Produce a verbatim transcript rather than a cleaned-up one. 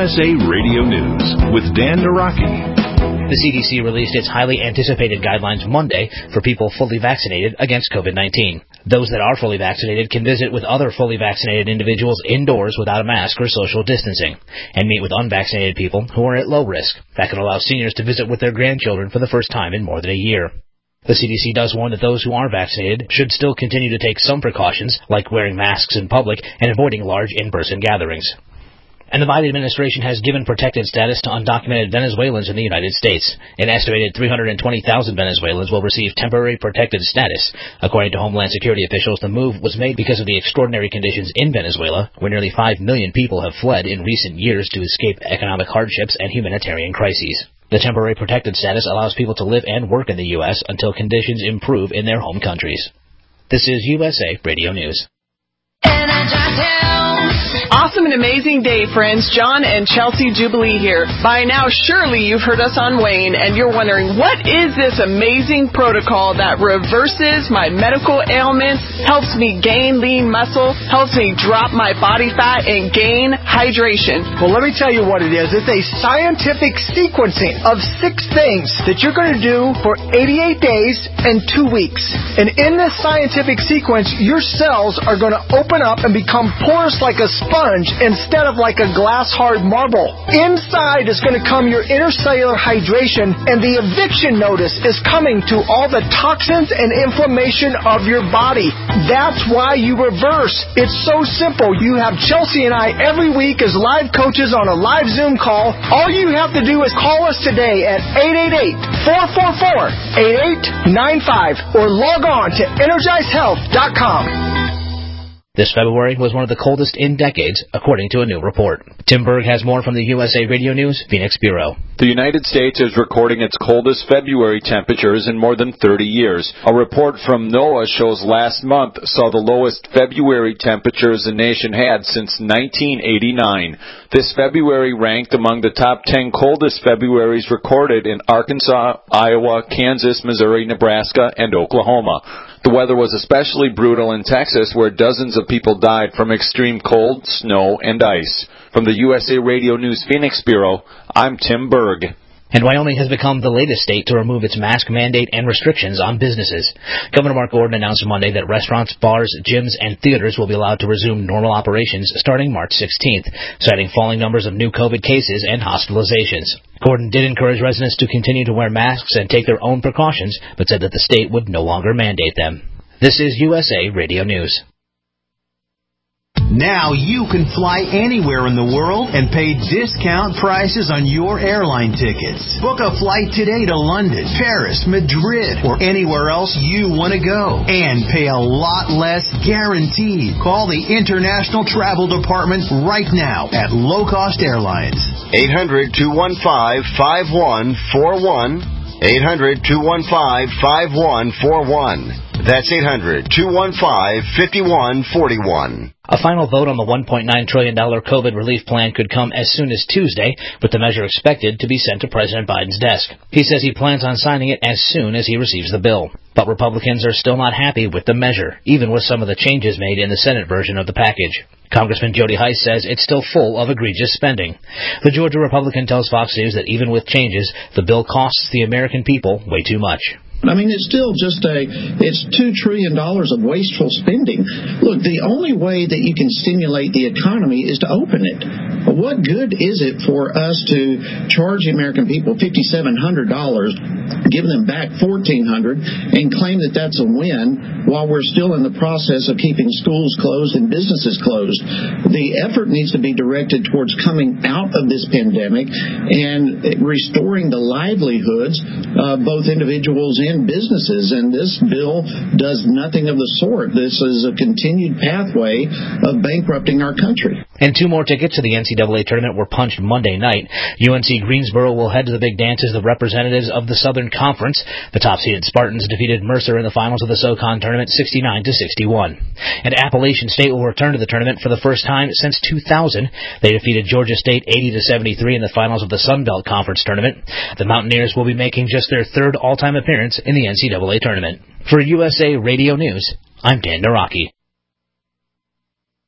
S A Radio News with Dan Naraki. The C D C released its highly anticipated guidelines Monday for people fully vaccinated against COVID nineteen. Those that are fully vaccinated can visit with other fully vaccinated individuals indoors without a mask or social distancing, and meet with unvaccinated people who are at low risk. That could allow seniors to visit with their grandchildren for the first time in more than a year. The C D C does warn that those who are vaccinated should still continue to take some precautions, like wearing masks in public and avoiding large in-person gatherings. And the Biden administration has given protected status to undocumented Venezuelans in the United States. An estimated three hundred twenty thousand Venezuelans will receive temporary protected status. According to Homeland Security officials, the move was made because of the extraordinary conditions in Venezuela, where nearly five million people have fled in recent years to escape economic hardships and humanitarian crises. The temporary protected status allows people to live and work in the U S until conditions improve in their home countries. This is U S A Radio News. Awesome and amazing day, friends. John and Chelsea Jubilee here. By now, surely you've heard us on Wayne, and you're wondering, what is this amazing protocol that reverses my medical ailments, helps me gain lean muscle, helps me drop my body fat, and gain hydration? Well, let me tell you what it is. It's a scientific sequencing of six things that you're going to do for eighty-eight days and two weeks. And in this scientific sequence, your cells are going to open up and become porous like a sponge instead of like a glass-hard marble. Inside is going to come your intercellular hydration, and the eviction notice is coming to all the toxins and inflammation of your body. That's why you reverse. It's so simple. You have Chelsea and I every week as live coaches on a live Zoom call. All you have to do is call us today at eight eight eight, four four four, eight eight nine five or log on to energize health dot com. This February was one of the coldest in decades, according to a new report. Tim Berg has more from the U S A Radio News Phoenix Bureau. The United States is recording its coldest February temperatures in more than thirty years. A report from NOAA shows last month saw the lowest February temperatures the nation had since nineteen eighty-nine. This February ranked among the top ten coldest Februaries recorded in Arkansas, Iowa, Kansas, Missouri, Nebraska, and Oklahoma. The weather was especially brutal in Texas, where dozens of people died from extreme cold, snow, and ice. From the U S A Radio News Phoenix Bureau, I'm Tim Berg. And Wyoming has become the latest state to remove its mask mandate and restrictions on businesses. Governor Mark Gordon announced Monday that restaurants, bars, gyms, and theaters will be allowed to resume normal operations starting March sixteenth, citing falling numbers of new COVID cases and hospitalizations. Gordon did encourage residents to continue to wear masks and take their own precautions, but said that the state would no longer mandate them. This is U S A Radio News. Now you can fly anywhere in the world and pay discount prices on your airline tickets. Book a flight today to London, Paris, Madrid, or anywhere else you want to go. And pay a lot less guaranteed. Call the International Travel Department right now at Low Cost Airlines. eight hundred, two one five, five one four one. eight hundred, two one five, five one four one. That's eight hundred, two one five, five one four one. A final vote on the one point nine trillion dollars COVID relief plan could come as soon as Tuesday, with the measure expected to be sent to President Biden's desk. He says he plans on signing it as soon as he receives the bill. But Republicans are still not happy with the measure, even with some of the changes made in the Senate version of the package. Congressman Jody Hice says it's still full of egregious spending. The Georgia Republican tells Fox News that even with changes, the bill costs the American people way too much. I mean, it's still just a, it's two trillion dollars of wasteful spending. Look, the only way that you can stimulate the economy is to open it. What good is it for us to charge the American people five thousand seven hundred dollars, give them back fourteen hundred dollars, and claim that that's a win while we're still in the process of keeping schools closed and businesses closed? The effort needs to be directed towards coming out of this pandemic and restoring the livelihoods of both individuals and businesses, and this bill does nothing of the sort. This is a continued pathway of bankrupting our country. And two more tickets to the N C double A tournament were punched Monday night. U N C Greensboro will head to the big dance as the representatives of the Southern Conference. The top-seeded Spartans defeated Mercer in the finals of the SoCon tournament sixty-nine to sixty-one. And Appalachian State will return to the tournament for the first time since two thousand. They defeated Georgia State eighty to seventy-three in the finals of the Sun Belt Conference tournament. The Mountaineers will be making just their third all-time appearance in the N C double A tournament. For U S A Radio News, I'm Dan Naraki.